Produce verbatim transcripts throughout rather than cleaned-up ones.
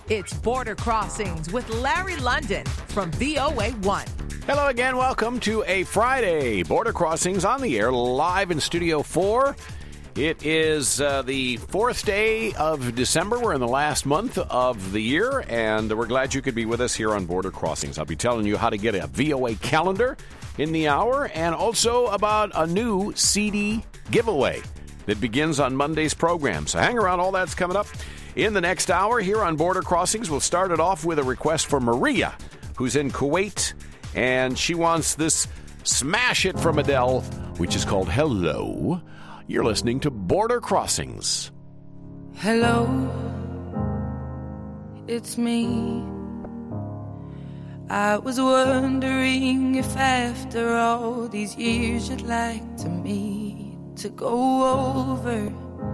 It's Border Crossings with Larry London from V O A one. Hello again. Welcome to a Friday Border Crossings on the air, live in Studio four. It is uh, the fourth day of December. We're in the last month of the year, and we're glad you could be with us here on Border Crossings. I'll be telling you how to get a V O A calendar in the hour, and also about a new C D giveaway that begins on Monday's program. So hang around. All that's coming up in the next hour here on Border Crossings. We'll start it off with a request for Maria, who's in Kuwait, and she wants this smash hit from Adele, which is called Hello. You're listening to Border Crossings. Hello, it's me. I was wondering if after all these years you'd like to meet to go over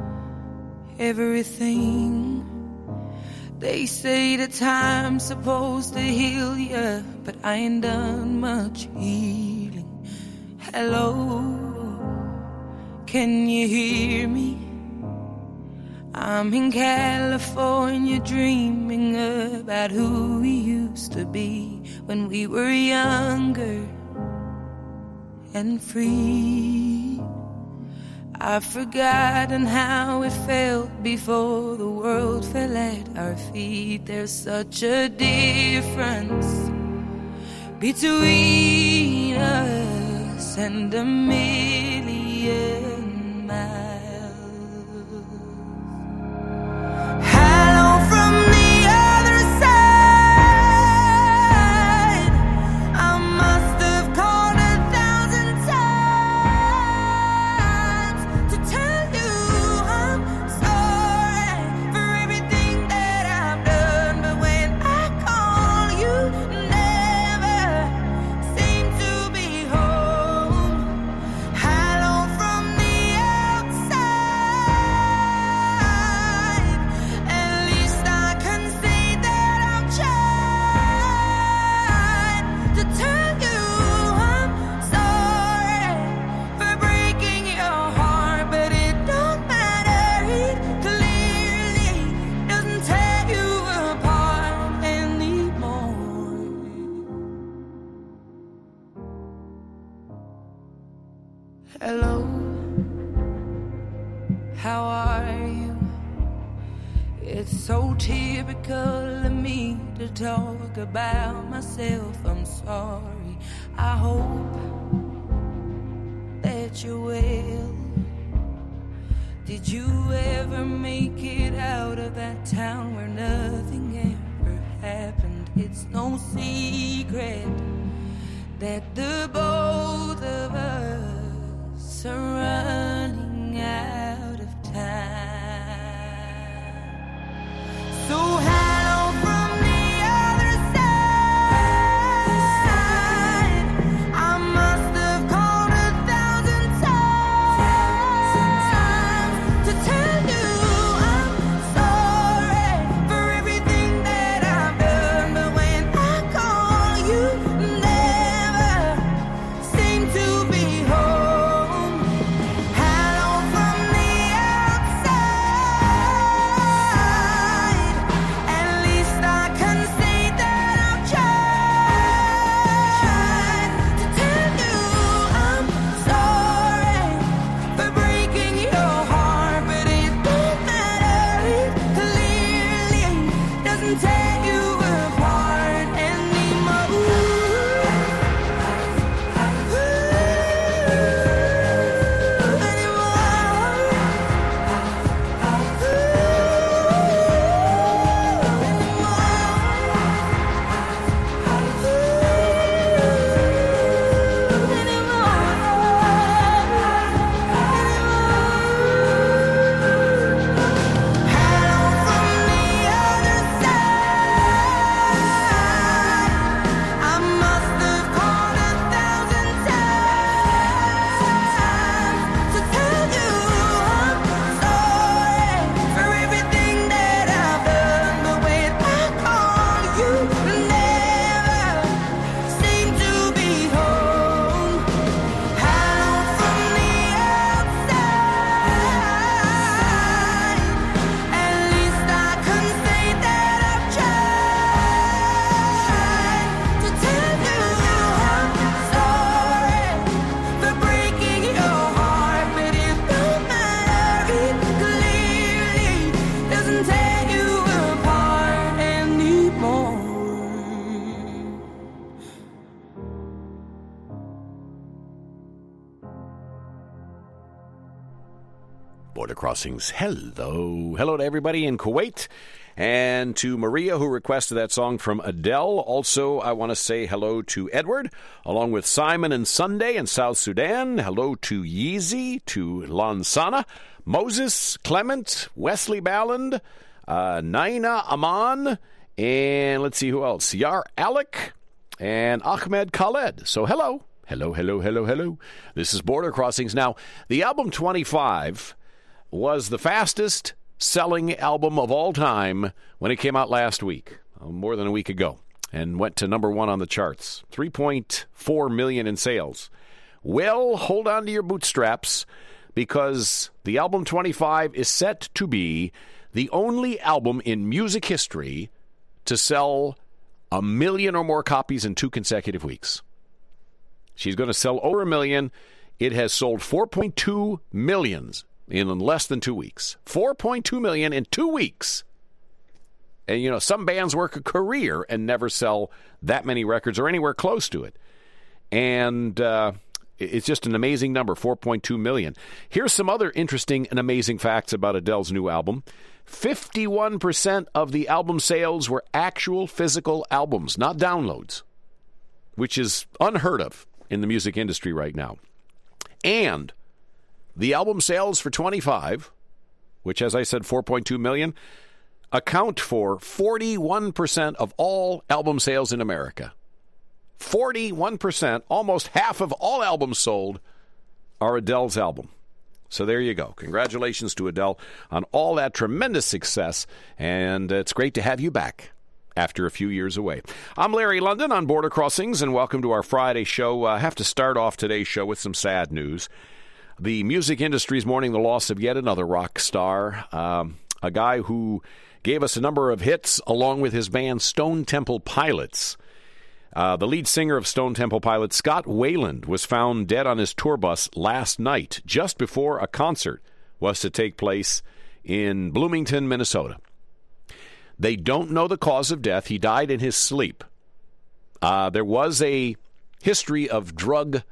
everything. They say that time's supposed to heal ya, but I ain't done much healing. Hello, can you hear me? I'm in California dreaming about who we used to be when we were younger and free. I've forgotten how it felt before the world fell at our feet. There's such a difference between us and a million miles. Hello from the other side. I must have called a thousand times to tell you I'm sorry for everything that I've done. But when I call, you never seem to be home. Hello from the outside. At least I can say that I've tried to tell you I'm sorry for breaking your heart, but it don't matter. It clearly doesn't tear you apart anymore. Hello, how are you? It's so typical of me to talk about myself. I'm sorry. I hope that you're well. Did you ever make it out of that town where nothing ever happened? It's no secret that the both of us are running out of time. So hello from the other side. I must have called a thousand times to tell you I'm sorry for everything that I've done. But when I call, you never couldn't tear you apart anymore. Border Crossings, hello. Hello to everybody in Kuwait and to Maria, who requested that song from Adele. Also, I want to say hello to Edward, along with Simon and Sunday in South Sudan. Hello to Yeezy, to Lansana, Moses, Clement, Wesley Balland, uh, Naina Aman, and let's see who else. Yar Alec and Ahmed Khaled. So hello. Hello, hello, hello, hello. This is Border Crossings. Now, the album twenty-five was the fastest selling album of all time when it came out last week, more than a week ago, and went to number one on the charts. three point four million in sales. Well, hold on to your bootstraps, because the album twenty-five is set to be the only album in music history to sell a million or more copies in two consecutive weeks. She's going to sell over a million. It has sold four point two million in less than two weeks. four point two million in two weeks. And, you know, some bands work a career and never sell that many records or anywhere close to it. And uh, it's just an amazing number, four point two million. Here's some other interesting and amazing facts about Adele's new album. fifty-one percent of the album sales were actual physical albums, not downloads, which is unheard of in the music industry right now. And the album sales for twenty-five, which, as I said, four point two million, account for forty-one percent of all album sales in America. forty-one percent, almost half of all albums sold, are Adele's album. So there you go. Congratulations to Adele on all that tremendous success, and it's great to have you back after a few years away. I'm Larry London on Border Crossings, and welcome to our Friday show. I have to start off today's show with some sad news. The music industry is mourning the loss of yet another rock star, um, a guy who gave us a number of hits along with his band Stone Temple Pilots. Uh, the lead singer of Stone Temple Pilots, Scott Weiland, was found dead on his tour bus last night, just before a concert was to take place in Bloomington, Minnesota. They don't know the cause of death. He died in his sleep. Uh, there was a history of drug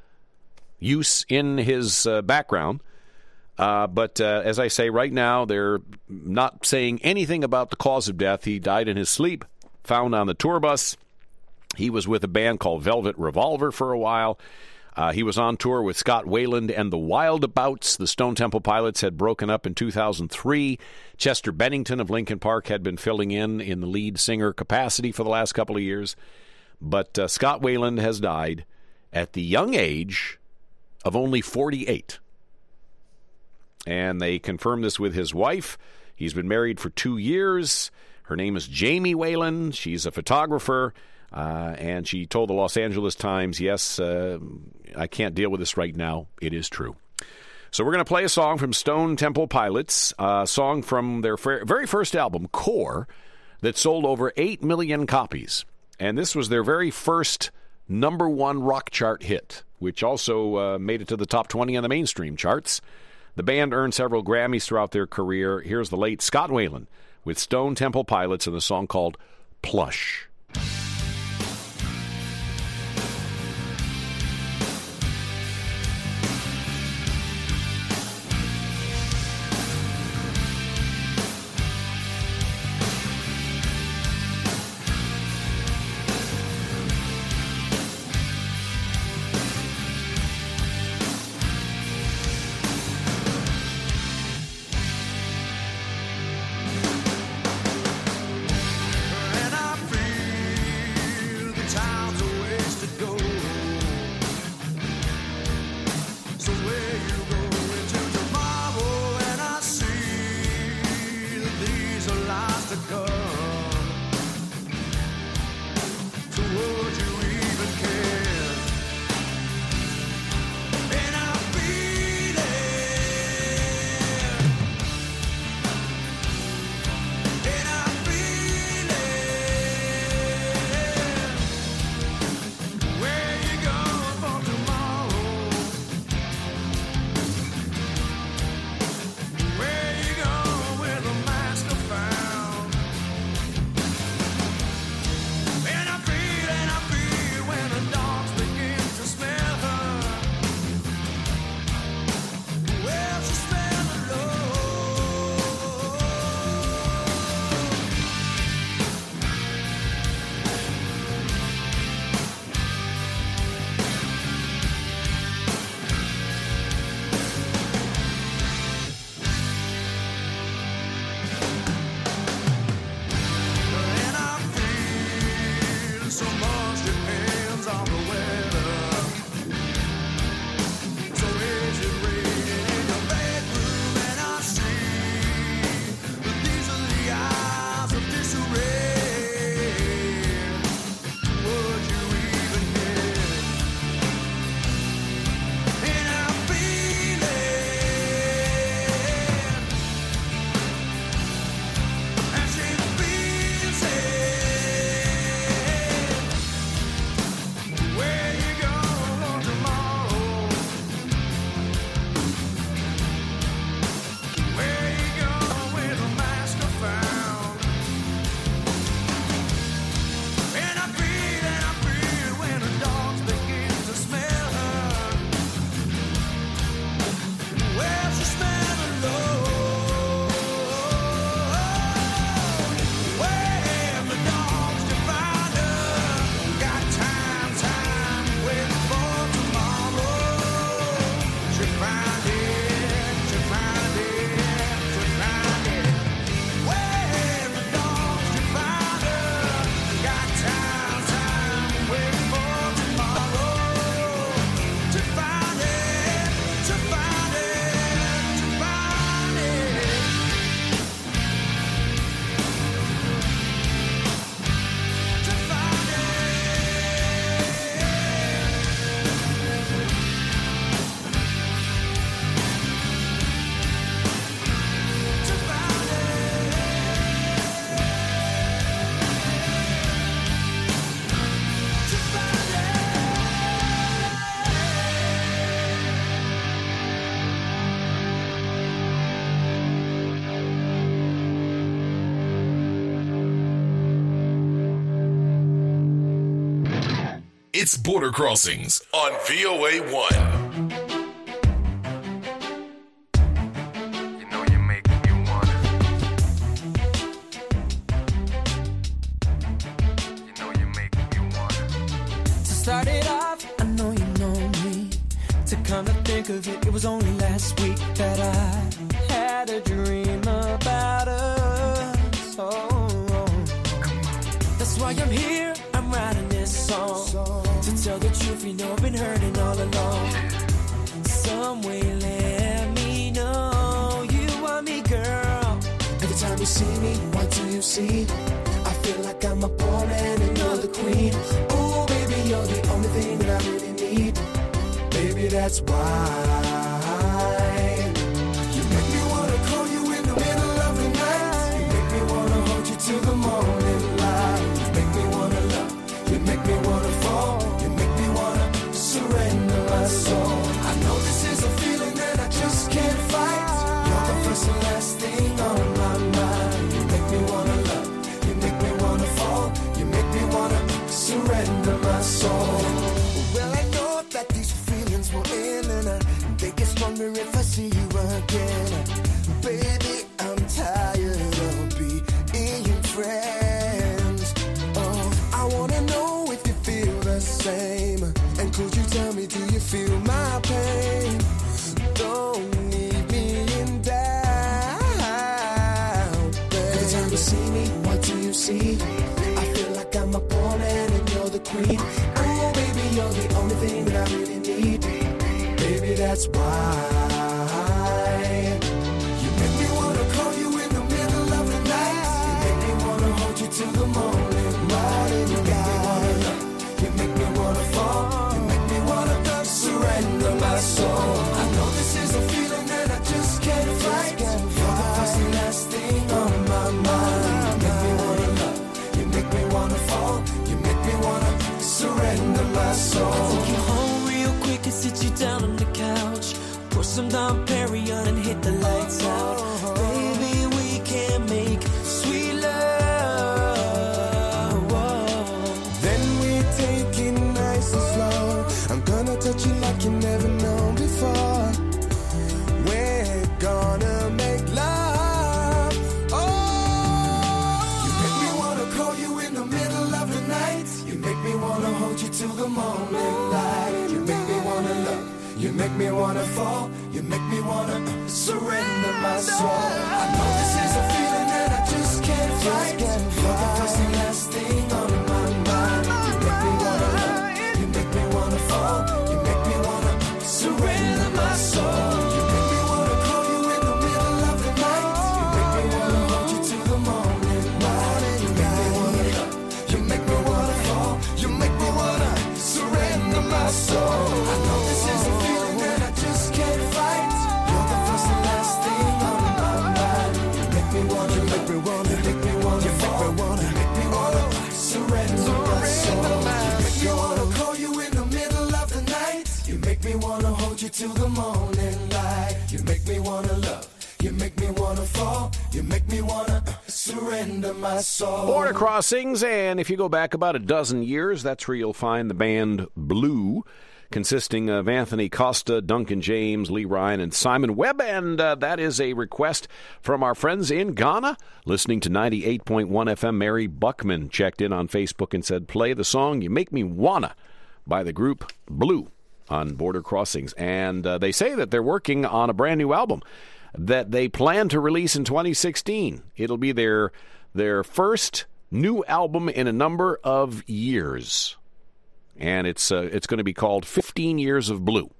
use in his uh, background. Uh, but uh, as I say, right now, they're not saying anything about the cause of death. He died in his sleep, found on the tour bus. He was with a band called Velvet Revolver for a while. Uh, he was on tour with Scott Weiland and the Wildabouts. The Stone Temple Pilots had broken up in two thousand three. Chester Bennington of Linkin Park had been filling in in the lead singer capacity for the last couple of years. But uh, Scott Weiland has died at the young age of only forty-eight. And they confirmed this with his wife. He's been married for two years. Her name is Jamie Weiland. She's a photographer. Uh, and she told the Los Angeles Times, yes, uh, I can't deal with this right now. It is true. So we're going to play a song from Stone Temple Pilots, a song from their very first album, Core, that sold over eight million copies. And this was their very first number one rock chart hit, which also uh, made it to the top twenty on the mainstream charts. The band earned several Grammys throughout their career. Here's the late Scott Weiland with Stone Temple Pilots and the song called Plush. Where you going with a master file? It's Border Crossings on V O A one. You know you make me wanna. You know you make me wanna. To start it off, I know you know me. To come to think of it, it was only last week that I had a dream about us. Oh, that's why I'm here, I'm writing this song. To tell the truth, you know I've been hurting all along. Some way let me know you want me, girl. Every time you see me, what do you see? I feel like I'm a pawn and you're the queen. Oh, baby, you're the only thing that I really need. Baby, that's why you make me wanna call you in the middle of the night. You make me wanna hold you till the morning light. You make me wanna love. You make me wanna fall. You make me wanna surrender my soul. I know this is a feeling that I just can't fight. You're the first and last thing on my mind. You make me wanna love. You make me wanna fall. You make me wanna surrender my soul. Well, I know that these feelings will end, and I think it's stronger if I see you again. Baby, I'm tired of being friends. Oh, I wanna know if you feel the same. And could you tell me, do you feel my pain? Don't leave me in doubt, babe. Every time you see me, what do you see? I feel like I'm a pawn and you're the queen. Oh, baby, you're the only thing that I really need. Baby, that's why you make me wanna call you in the middle of the night. You make me wanna hold you till the morning light. You make me wanna love. You make me wanna fall. You make me wanna surrender my soul. I know this is a feeling that I just can't fight. You're the first and last thing on my mind. You make me wanna love. You make me wanna fall. You make me wanna surrender my soul. Take you home real quick and sit you down on the couch. Pour some Dom Perignon and hit the lights out. Baby, we can make sweet love. Whoa. Then we take it nice and slow. I'm gonna touch you like you never known before. We're gonna make love. Oh, you make me wanna call you in the middle of the night. You make me wanna hold you till the morning light. You make me wanna love. You make me wanna fall. You make me wanna surrender my soul. I know this is a feeling that I just can't fight. You're the first and last thing on my mind. You make me wanna love. You make me wanna fall. You make me wanna surrender my soul. You make me wanna call you in the middle of the night. You make me wanna hold you till the morning light. You make me wanna love. You make me wanna fall. You make me wanna surrender my soul. I know this is a feeling that I just can't fight. You're the first and last thing on my mind. You make me wanna, you make me wanna, you make me wanna, you make me wanna, you make me wanna surrender my soul. You make me wanna call you in the middle of the night. You make me wanna hold you till the morning light. You make me wanna love. You make me wanna fall. You make me wanna surrender my soul. Border Crossings, and if you go back about a dozen years, that's where you'll find the band Blue, consisting of Anthony Costa, Duncan James, Lee Ryan, and Simon Webb. And uh, that is a request from our friends in Ghana, listening to ninety-eight point one F M. Mary Buckman checked in on Facebook and said, play the song You Make Me Wanna by the group Blue on Border Crossings. And uh, they say that they're working on a brand new album that they plan to release in twenty sixteen. It'll be their their first new album in a number of years. And it's uh, it's going to be called fifteen Years of Blue.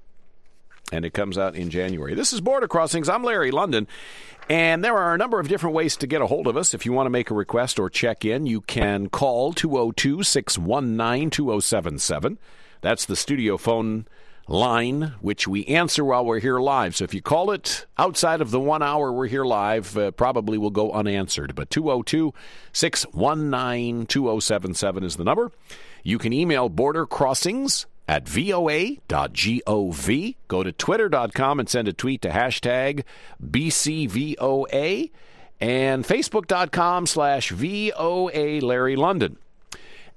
And it comes out in January. This is Border Crossings. I'm Larry London. And there are a number of different ways to get a hold of us. If you want to make a request or check in, you can call two oh two, six one nine, two oh seven seven. That's the studio phone line, which we answer while we're here live. So if you call it outside of the one hour we're here live, uh, probably will go unanswered. But two oh two, six one nine, two oh seven seven is the number. You can email Border Crossings at V O A dot gov. Go to twitter dot com and send a tweet to hashtag B C V O A and facebook dot com slash V O A Larry London.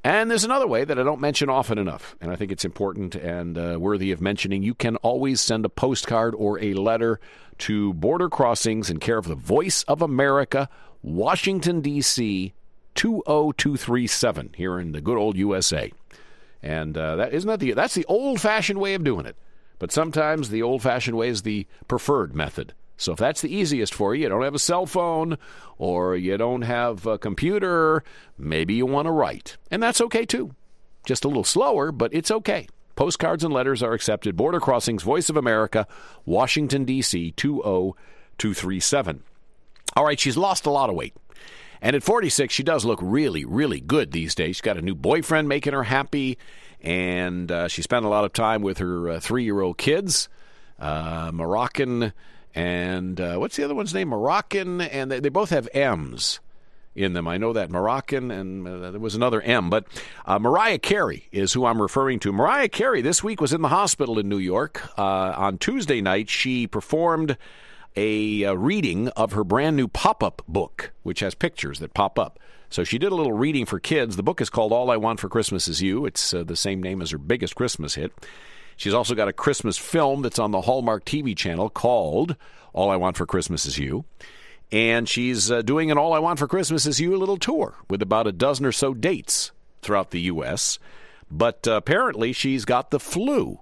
And there's another way that I don't mention often enough, and I think it's important and uh, worthy of mentioning. You can always send a postcard or a letter to Border Crossings in care of the Voice of America, Washington, D C, two oh two three seven, here in the good old U S A. And uh, that isn't that the that's the old-fashioned way of doing it. But sometimes the old-fashioned way is the preferred method. So if that's the easiest for you, you don't have a cell phone or you don't have a computer, maybe you want to write. And that's okay, too. Just a little slower, but it's okay. Postcards and letters are accepted. Border Crossings, Voice of America, Washington, D C, two oh two three seven. All right, she's lost a lot of weight. And at forty-six, she does look really, really good these days. She's got a new boyfriend making her happy, and uh, she spent a lot of time with her uh, three-year-old kids, uh, Moroccan and uh, what's the other one's name? Moroccan, and they, they both have M's in them. I know that, Moroccan, and uh, there was another M. But uh, Mariah Carey is who I'm referring to. Mariah Carey this week was in the hospital in New York. Uh, on Tuesday night, she performed a uh, reading of her brand new pop-up book, which has pictures that pop up. So she did a little reading for kids. The book is called All I Want for Christmas Is You. It's uh, the same name as her biggest Christmas hit. She's also got a Christmas film that's on the Hallmark T V channel called All I Want for Christmas Is You. And she's uh, doing an All I Want for Christmas Is You little tour with about a dozen or so dates throughout the U S. But uh, apparently she's got the flu.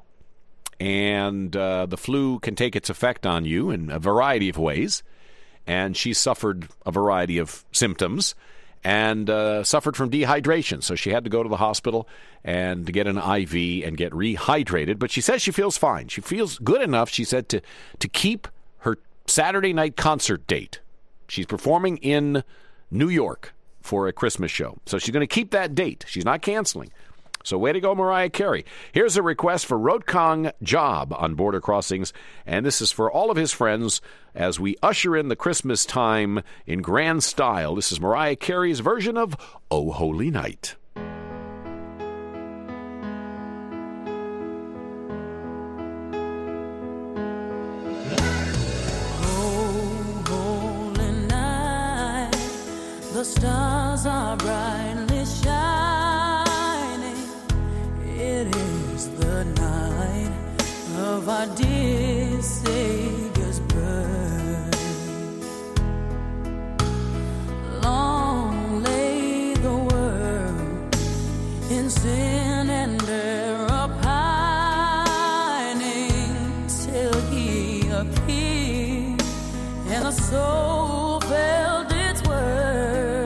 And uh, the flu can take its effect on you in a variety of ways. And she suffered a variety of symptoms and uh, suffered from dehydration. So she had to go to the hospital and to get an I V and get rehydrated. But she says she feels fine. She feels good enough, she said, to, to keep her Saturday night concert date. She's performing in New York for a Christmas show. So she's going to keep that date. She's not canceling. So way to go, Mariah Carey. Here's a request for Rotkong Job on Border Crossings, and this is for all of his friends as we usher in the Christmas time in grand style. This is Mariah Carey's version of Oh Holy Night. Oh, holy night, the stars are brightly shining. It is the night of our dear Savior's birth. Long lay the world in sin and error pining till he appeared and the soul felt its worth.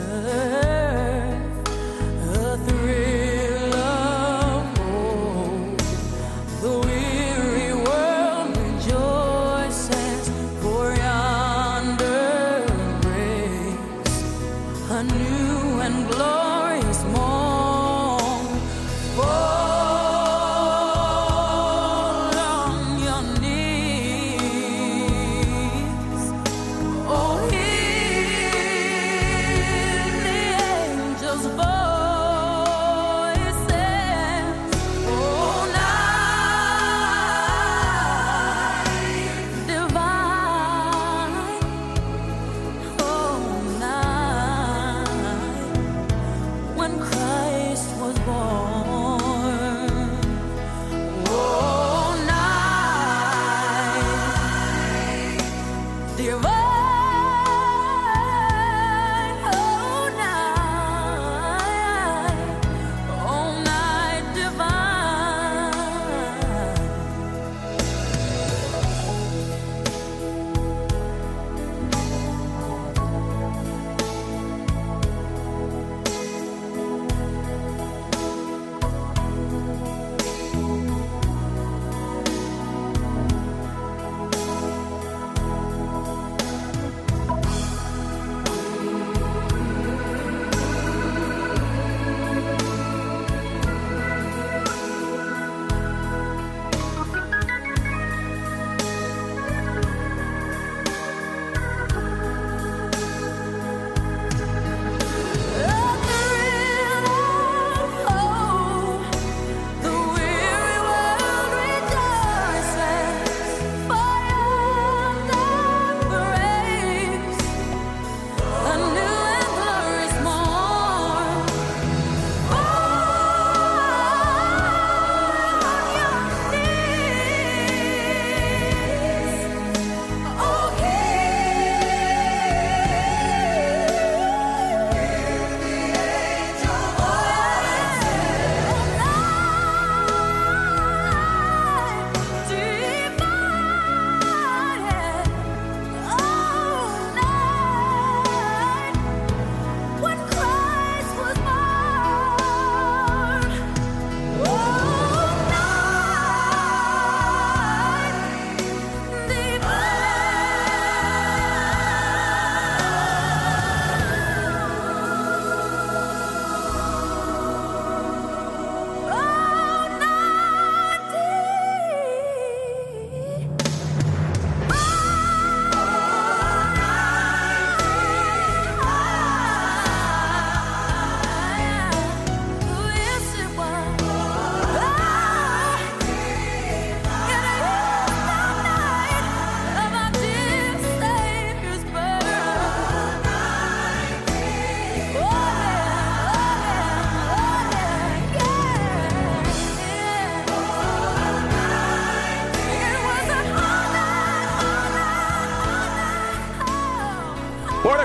A thrill of hope, the weary world rejoiced.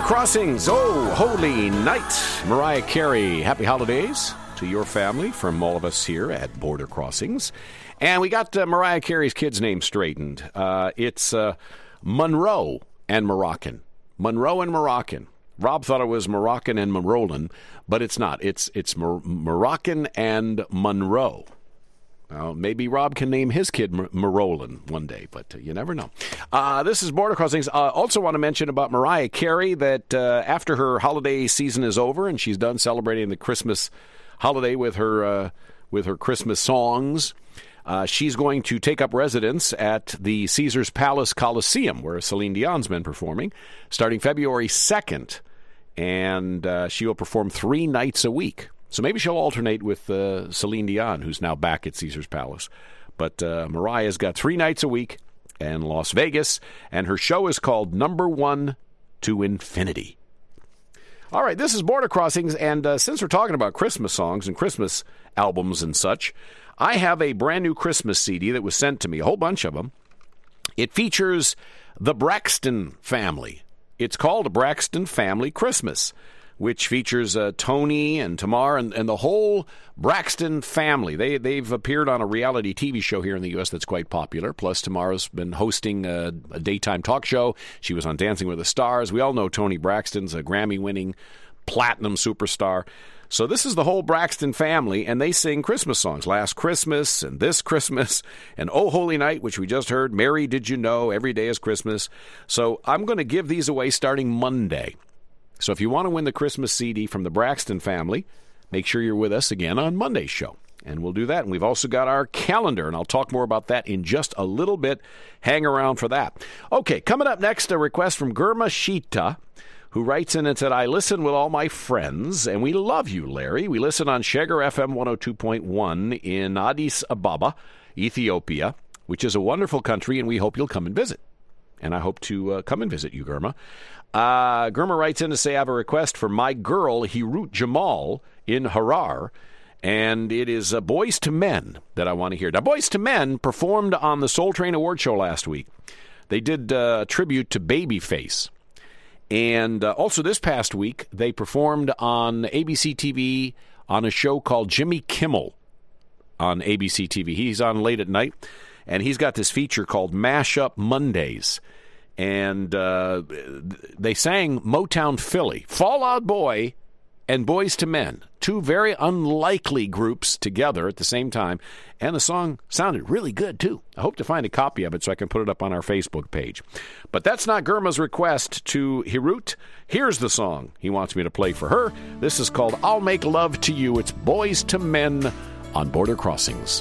Crossings, oh, holy night. Mariah Carey, happy holidays to your family from all of us here at Border Crossings. And we got uh, Mariah Carey's kids' name straightened. Uh, it's uh, Monroe and Moroccan. Monroe and Moroccan. Rob thought it was Moroccan and Marolan, but it's not. It's it's Mor- Moroccan and Monroe. Now, maybe Rob can name his kid Mar- Marolan one day, but uh, you never know. Uh, this is Border Crossings. I uh, also want to mention about Mariah Carey that uh, after her holiday season is over and she's done celebrating the Christmas holiday with her uh, with her Christmas songs, uh, she's going to take up residence at the Caesars Palace Coliseum, where Celine Dion's been performing, starting February second. And uh, she will perform three nights a week. So maybe she'll alternate with uh, Celine Dion, who's now back at Caesars Palace. But uh, Mariah's got three nights a week in Las Vegas, and her show is called Number One to Infinity. All right, this is Border Crossings, and uh, since we're talking about Christmas songs and Christmas albums and such, I have a brand new Christmas C D that was sent to me, a whole bunch of them. It features the Braxton family. It's called Braxton Family Christmas, which features uh, Tony and Tamar and, and the whole Braxton family. They, they've appeared on a reality T V show here in the U S that's quite popular. Plus, Tamar's been hosting a, a daytime talk show. She was on Dancing with the Stars. We all know Tony Braxton's a Grammy-winning platinum superstar. So this is the whole Braxton family, and they sing Christmas songs. Last Christmas and This Christmas and Oh Holy Night, which we just heard. Mary, Did You Know? Every Day is Christmas. So I'm going to give these away starting Monday. So if you want to win the Christmas C D from the Braxton family, make sure you're with us again on Monday's show. And we'll do that. And we've also got our calendar, and I'll talk more about that in just a little bit. Hang around for that. Okay, coming up next, a request from Gurma Shita, who writes in and said, I listen with all my friends, and we love you, Larry. We listen on Sheger F M one oh two point one in Addis Ababa, Ethiopia, which is a wonderful country, and we hope you'll come and visit. And I hope to uh, come and visit you, Gurma. Uh, Gurma writes in to say, I have a request for my girl, Hirut Jamal, in Harar, and it is uh, Boys to Men that I want to hear. Now, Boys to Men performed on the Soul Train Award Show last week. They did uh, a tribute to Babyface. And uh, also this past week, they performed on A B C T V on a show called Jimmy Kimmel on A B C T V. He's on late at night, and he's got this feature called Mashup Mondays. And uh, they sang Motown Philly, Fall Out Boy, and Boys to Men, two very unlikely groups together at the same time. And the song sounded really good, too. I hope to find a copy of it so I can put it up on our Facebook page. But that's not Gurma's request to Hirut. Here's the song he wants me to play for her. This is called I'll Make Love to You. It's Boys to Men on Border Crossings.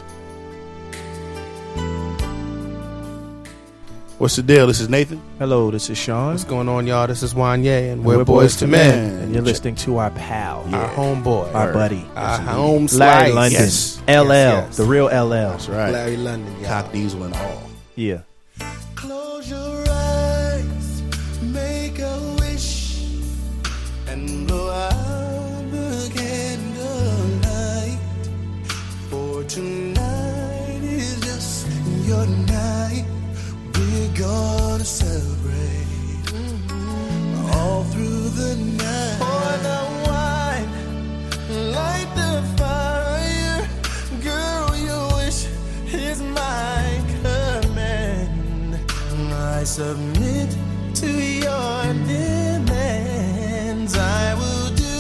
What's the deal? This is Nathan. Hello, this is Sean. What's going on, y'all? This is Wanye, and we're, we're Boys, Boys to Men. Men. And you're listening to our pal, yeah. our homeboy, our buddy, our home Larry slice. London, yes. L L, yes, yes. the real L L. That's right. Larry London, y'all. Cock Diesel and all. Yeah. Close your eyes, make a wish, and blow out the candlelight. For tonight is just your night. We're gonna celebrate mm-hmm. all through the night. Pour the wine, light the fire. Girl, your wish is my command. I submit to your demands. I will do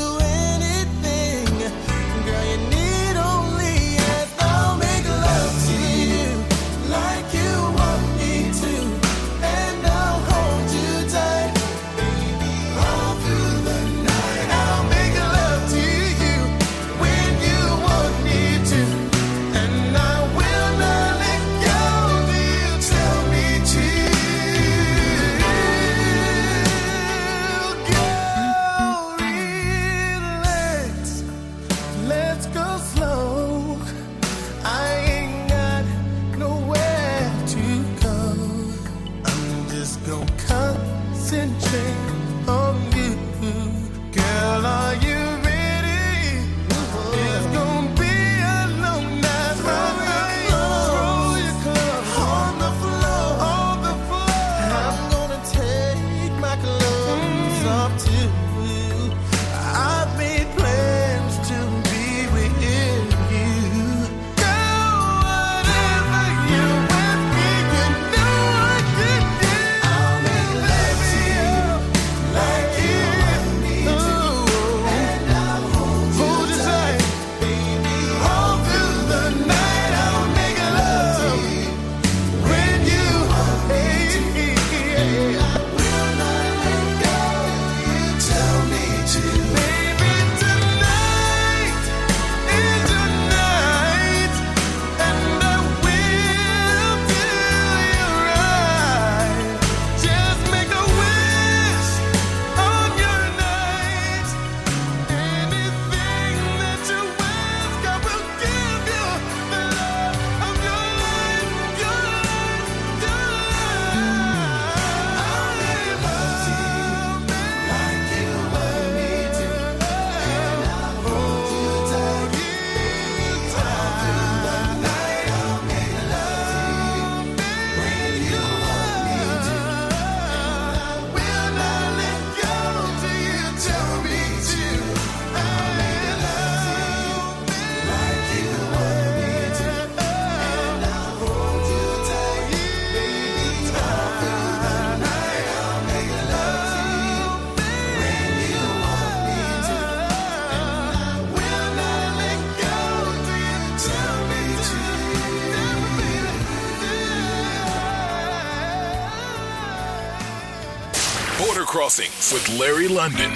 Crossings with Larry London.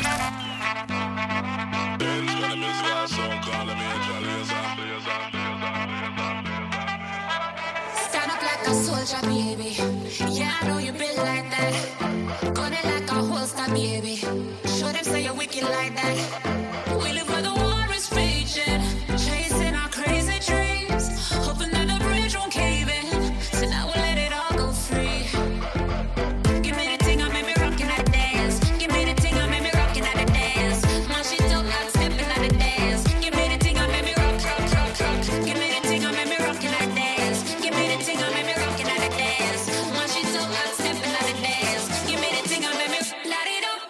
Stand up like a soldier, baby. Yeah, I know you built like that. Gun it like a holster, baby. Show them say you're wicked like that. We live where the war is raging, chasing our crazy dreams, hoping that the bridge won't cave in. So now we'll let it all go free. Give me the thing, I made me rockin' at the dance. Give me the thing, I made me rockin' at the dance. Man, she don't like stepping at the dance. Give me the thing, I made me rock, rock, rock, rock. Give me the thing, I made me rockin' at the dance. Give me the thing, I made me rockin' at the dance. Man, she don't like stepping at the dance. Give me the thing, I made me light it up.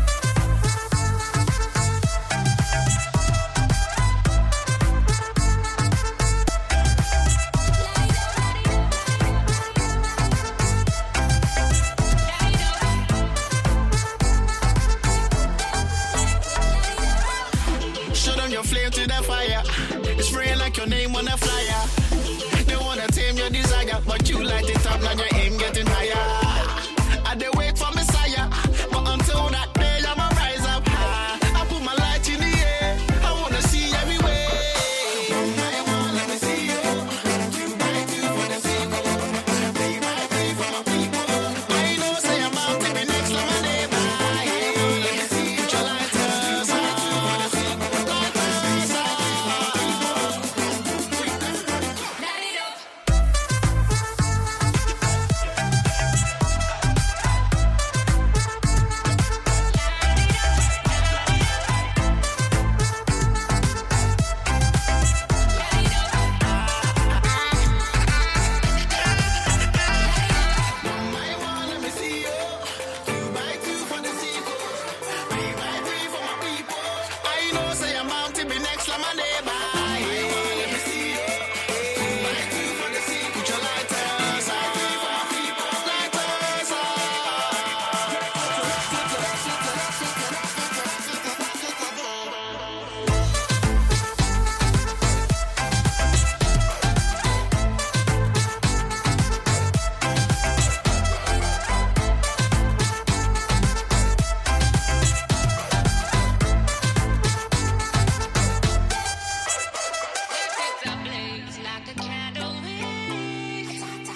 Show them your flame to the fire. It's spraying like your name on a flyer. They wanna tame your desire, but you light it up, now your aim getting higher. I they wait for Messiah, but until that day I'ma rise up high. I put my light in the air, I wanna see everywhere. I want let me see you. Two by two for the sequel. Three by three for my people. I know say I'm out to be next to my neighbor. Hey, let me see you. Put your lighters on. Lighters on. Light it up. I want let me see you. Two by two for the sequel. Three by three for my people. I know say I'm out to be next to my neighbor. I want let me see you. Two by two for the sequel. Put your lighters on. For my people. Lighters It's a blaze like a candle wick.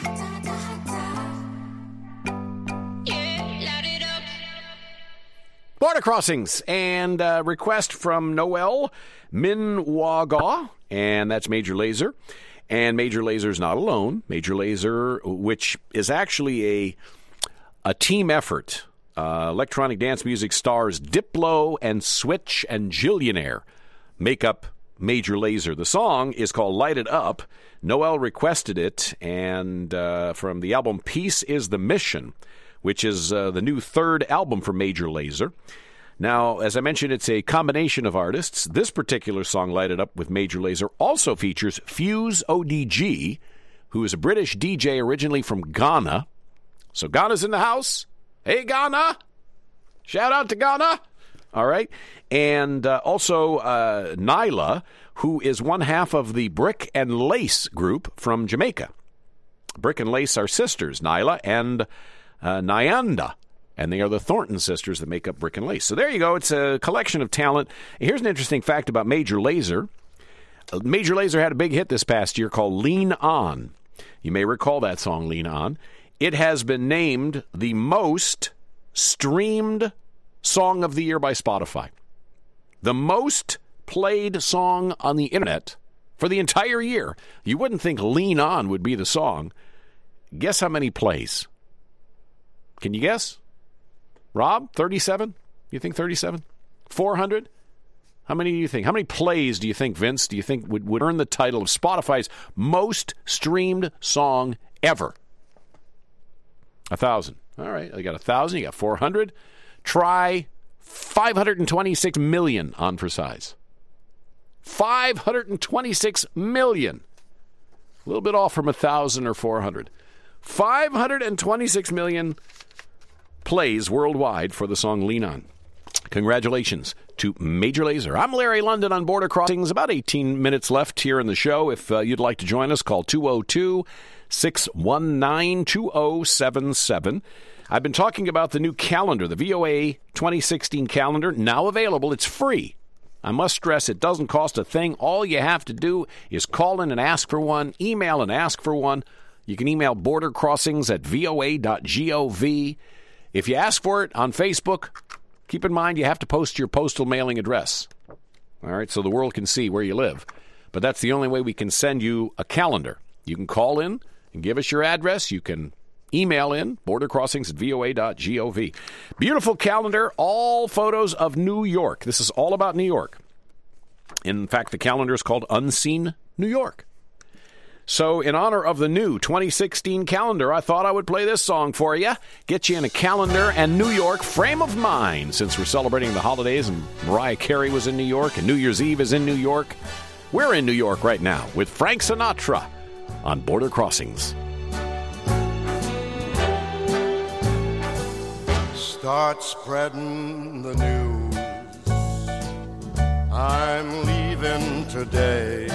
Yeah, light it up. Border Crossings and uh, request from Noel Minwaga, and that's Major Lazer. And Major Lazer's not alone. Major Lazer, which is actually a a team effort. Uh, electronic dance music stars Diplo and Switch and Jillionaire make up Major Lazer. The song is called Light It Up. Noel requested it, and uh, from the album Peace is the Mission, which is uh, the new third album for Major Lazer. Now, as I mentioned, it's a combination of artists. This particular song, Light It Up with Major Lazer, also features Fuse O D G, who is a British D J originally from Ghana. So Ghana's in the house. Hey, Ghana! Shout out to Ghana! All right. And uh, also uh, Nyla, who is one half of the Brick and Lace group from Jamaica. Brick and Lace are sisters, Nyla and uh, Nyanda. And they are the Thornton sisters that make up Brick and Lace. So there you go. It's a collection of talent. Here's an interesting fact about Major Lazer. Major Lazer had a big hit this past year called Lean On. You may recall that song, Lean On. It has been named the most streamed song of the year by Spotify. The most played song on the internet for the entire year. You wouldn't think Lean On would be the song. Guess how many plays? Can you guess? Rob, thirty-seven? You think thirty-seven? four hundred? How many do you think? How many plays do you think, Vince, do you think would, would earn the title of Spotify's most streamed song ever? A thousand. All right, you got a thousand, you got four hundred. Try five hundred twenty-six million on for size. five hundred twenty-six million. A little bit off from a thousand or four hundred. five hundred twenty-six million plays worldwide for the song Lean On. Congratulations to Major Lazer. I'm Larry London on Border Crossings. About eighteen minutes left here in the show. If uh, you'd like to join us, call two oh two, six one nine, two oh seven seven. I've been talking about the new calendar, the V O A twenty sixteen calendar, now available. It's free. I must stress it doesn't cost a thing. All you have to do is call in and ask for one, email and ask for one. You can email border crossings at v o a dot gov. If you ask for it on Facebook, keep in mind you have to post your postal mailing address. All right, so the world can see where you live. But that's the only way we can send you a calendar. You can call in and give us your address. You can email in, border crossings at v o a dot gov. Beautiful calendar, all photos of New York. This is all about New York. In fact, the calendar is called Unseen New York. So in honor of the new twenty sixteen calendar, I thought I would play this song for you. Get you in a calendar and New York frame of mind. Since we're celebrating the holidays and Mariah Carey was in New York and New Year's Eve is in New York, we're in New York right now with Frank Sinatra on Border Crossings. Start spreading the news. I'm leaving today.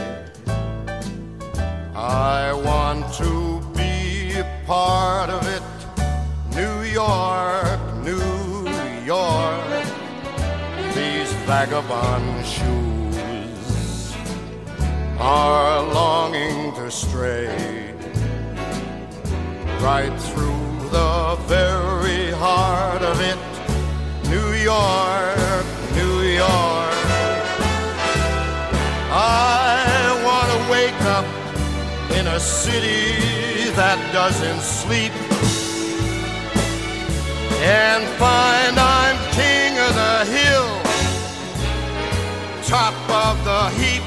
I want to be a part of it. New York, New York. These vagabond shoes are longing to stray right through the very heart of it. New York, New York. I want to wake up in a city that doesn't sleep and find I'm king of the hill, top of the heap.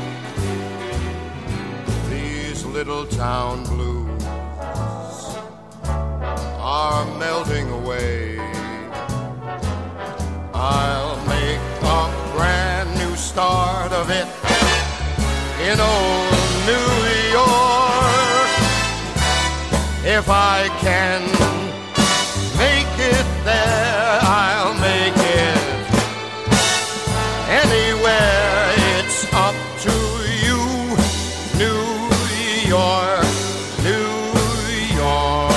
These little town blues are melting away. I'll make a brand new start of it in old New York. If I can make it there, I'll make it anywhere. It's up to you, New York, New York.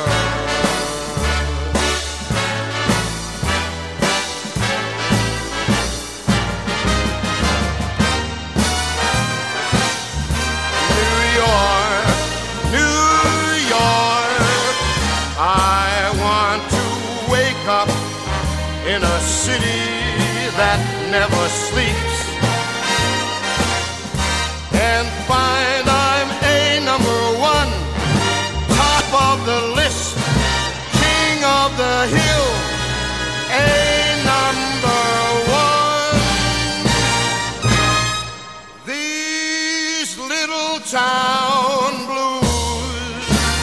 In a city that never sleeps and find I'm a number one, top of the list, king of the hill, a number one. These little town blues,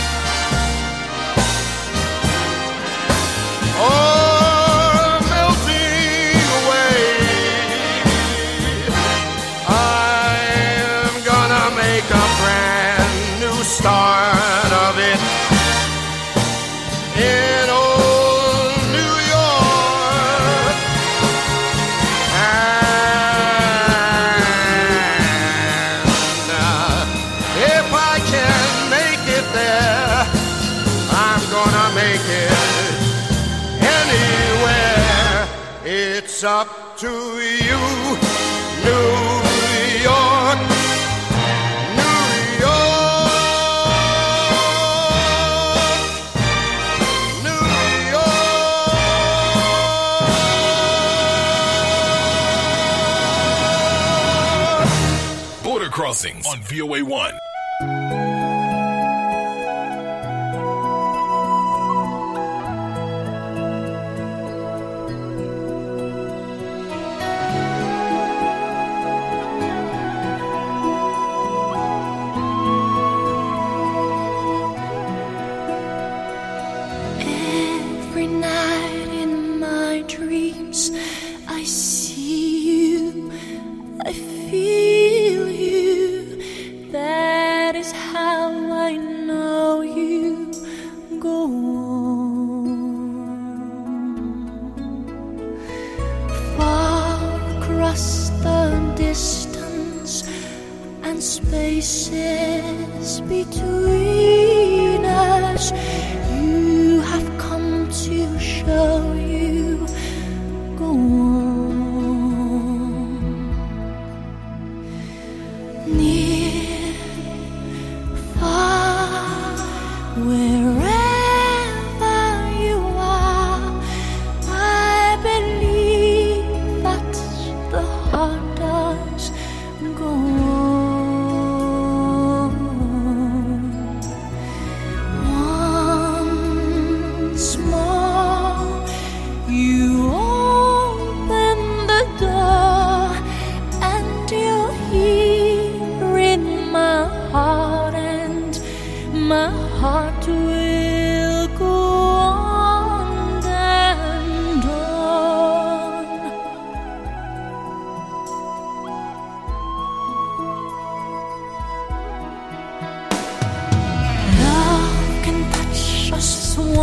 oh, start of it in old New York. And uh, if I can make it there, I'm gonna make it anywhere. It's up to you, New York. Crossings on V O A one. Every night in my dreams I see you, I feel you. That is how I know you go on. Far across the distance and spaces between us, you have come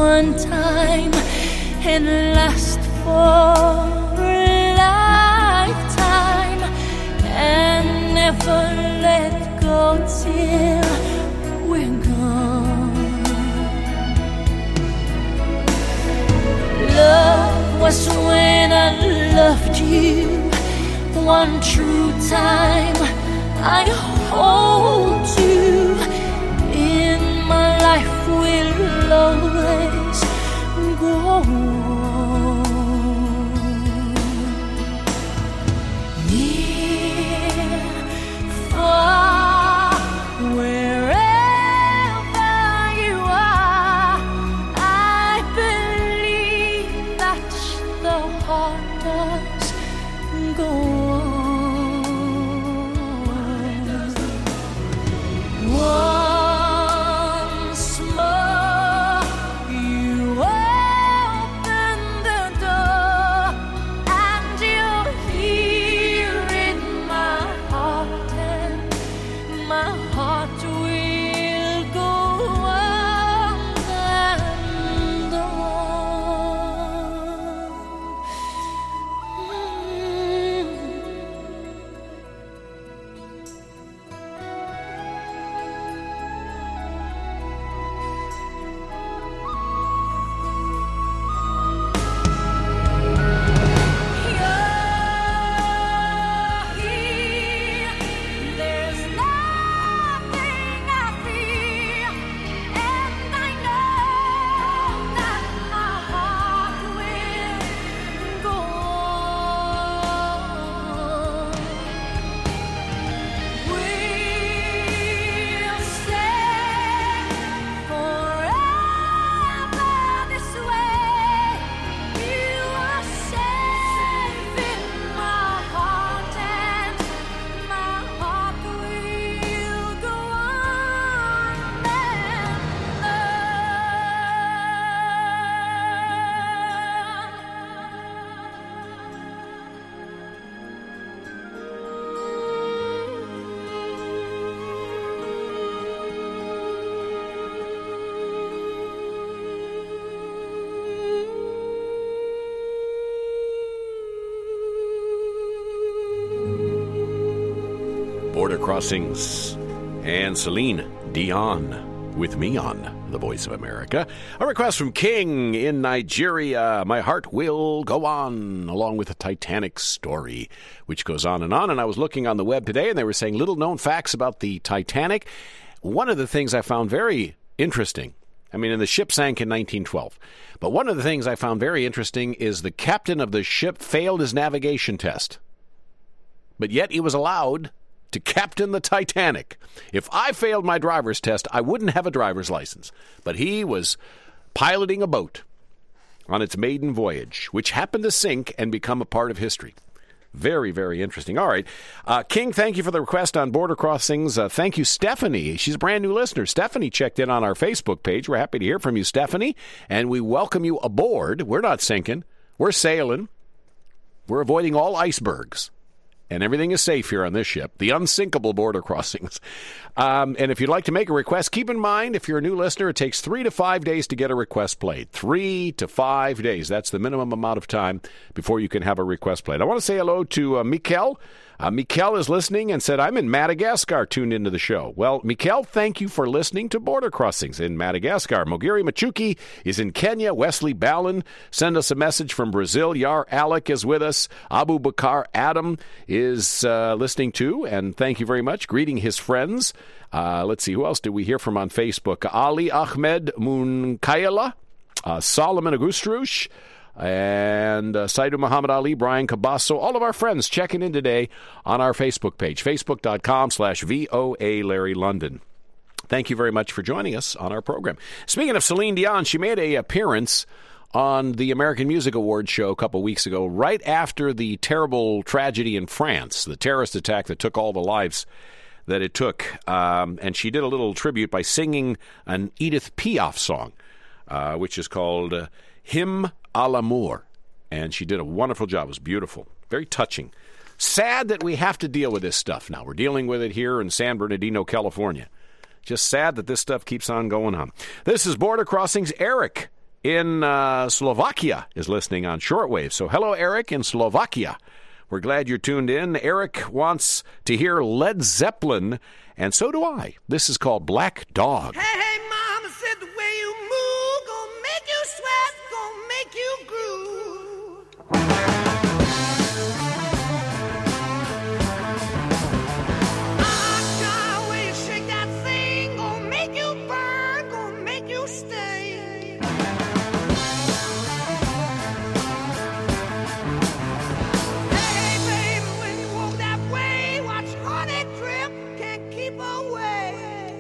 one time and last for a lifetime, and never let go till we're gone. Love was when I loved you one true time. I hold you in my life, will always go on. Near, far, wherever you are, I believe that the heart does go on. Once more, you open the door, and you're here in my heart, and my heart will go on and on. There's nothing I fear, and I know that my heart will go on. We'll stay forever this way. You are safe in my heart, and my heart will go on and Border Crossings and Celine Dion with me on The Voice of America. A request from King in Nigeria, My Heart Will Go On, along with the Titanic story, which goes on and on. And I was looking on the web today, and they were saying little known facts about the Titanic. One of the things I found very interesting, I mean, and the ship sank in nineteen twelve, but one of the things I found very interesting is the captain of the ship failed his navigation test, but yet he was allowed to captain the Titanic. If I failed my driver's test, I wouldn't have a driver's license. But he was piloting a boat on its maiden voyage, which happened to sink and become a part of history. Very, very interesting. All right. Uh, King, thank you for the request on Border Crossings. Uh, thank you, Stephanie. She's a brand new listener. Stephanie checked in on our Facebook page. We're happy to hear from you, Stephanie. And we welcome you aboard. We're not sinking. We're sailing. We're avoiding all icebergs. And everything is safe here on this ship, the unsinkable Border Crossings. Um, and if you'd like to make a request, keep in mind, if you're a new listener, it takes three to five days to get a request played. Three to five days. That's the minimum amount of time before you can have a request played. I want to say hello to uh, Mikel. Uh, Mikel is listening and said, I'm in Madagascar, tuned into the show. Well, Mikel, thank you for listening to Border Crossings in Madagascar. Mogiri Machuki is in Kenya. Wesley Ballin send us a message from Brazil. Yar Alec is with us. Abu Bakar Adam is uh, listening too, and thank you very much. Greeting his friends. Uh, let's see, who else did we hear from on Facebook? Ali Ahmed Munkayala, uh, Solomon Agustrush, and uh, Saidu Muhammad Ali, Brian Cabasso, all of our friends checking in today on our Facebook page, facebook.com slash VOA Larry London. Thank you very much for joining us on our program. Speaking of Celine Dion, she made an appearance on the American Music Awards show a couple weeks ago, right after the terrible tragedy in France, the terrorist attack that took all the lives that it took. Um, and she did a little tribute by singing an Edith Piaf song, uh, which is called uh, Hymn à l'amour. And she did a wonderful job. It was beautiful. Very touching. Sad that we have to deal with this stuff now. We're dealing with it here in San Bernardino, California. Just sad that this stuff keeps on going on. This is Border Crossings. Eric in uh, Slovakia is listening on shortwave. So hello, Eric in Slovakia. We're glad you're tuned in. Eric wants to hear Led Zeppelin, and so do I. This is called Black Dog. Hey, hey, mama said the way you move gonna make you sweat, gonna make you groove. Ah, the way you shake that thing gonna make you burn, gonna make you stay. Hey, baby, when you walk that way, watch honey drip, can't keep away.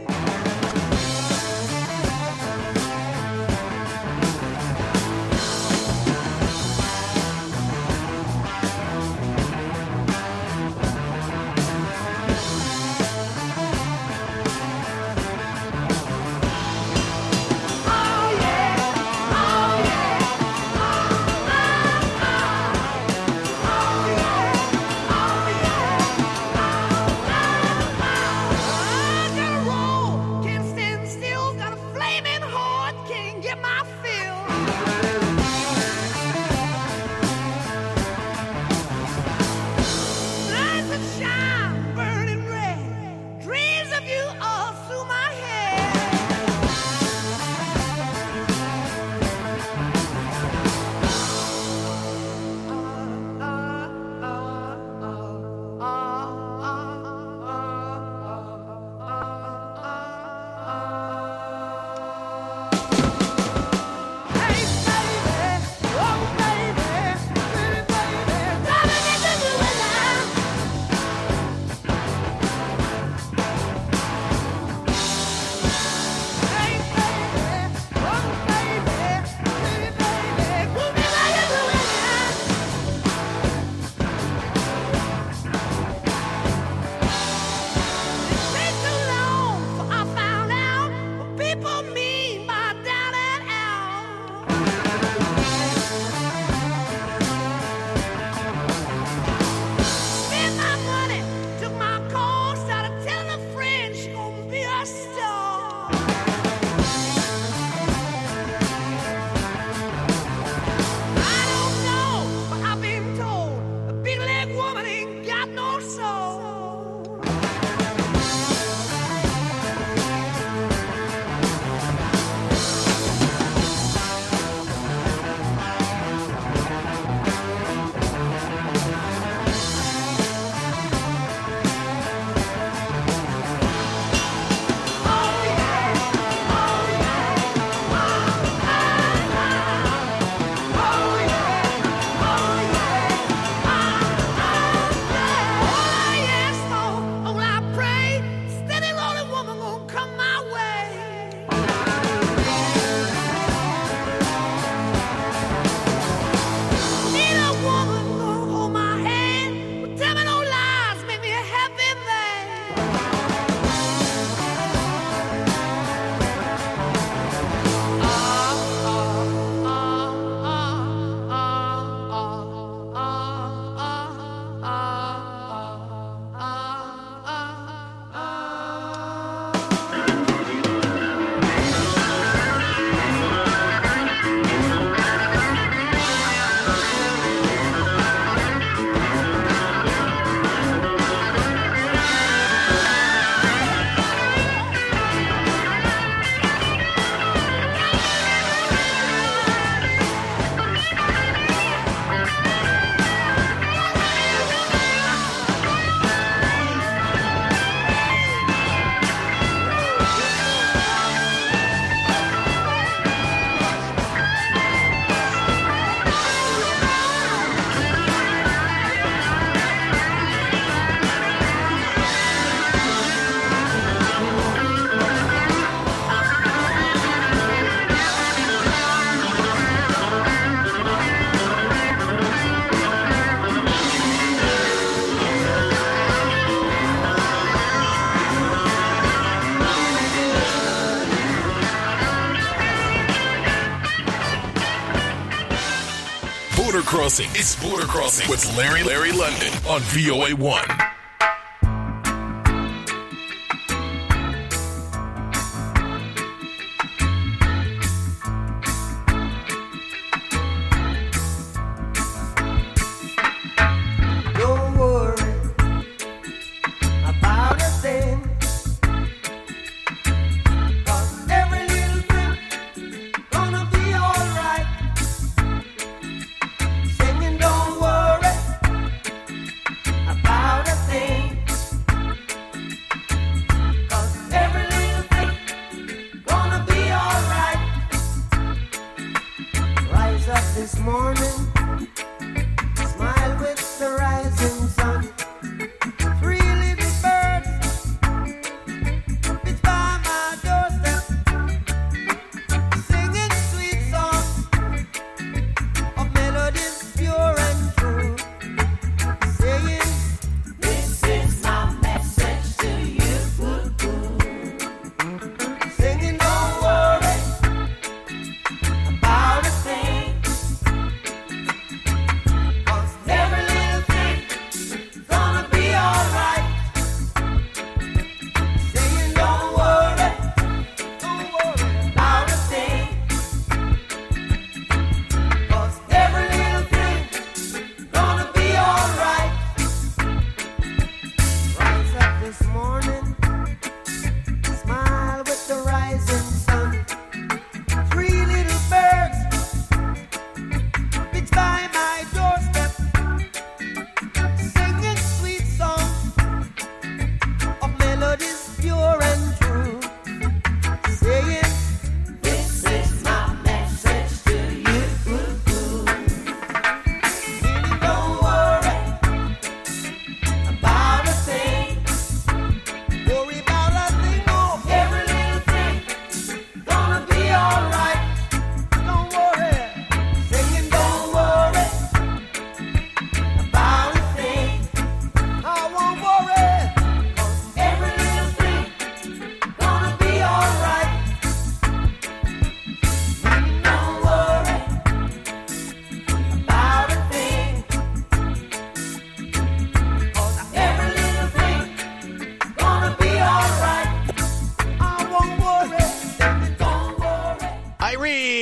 Border Crossing. It's Border Crossing with Larry Larry London on V O A one.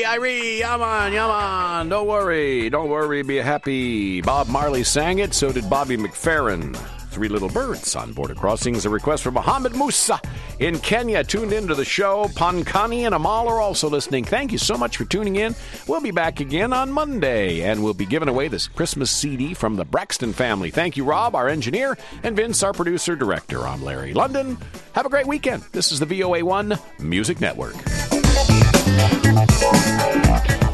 Irie, yaman, yaman. Don't worry, don't worry, be happy. Bob Marley sang it, so did Bobby McFerrin. Three Little Birds on Border Crossings. A request from Mohammed Musa in Kenya. Tuned into the show. Pankani and Amal are also listening. Thank you so much for tuning in. We'll be back again on Monday, and we'll be giving away this Christmas C D from the Braxton family. Thank you, Rob, our engineer, and Vince, our producer-director. I'm Larry London. Have a great weekend. This is the V O A one Music Network.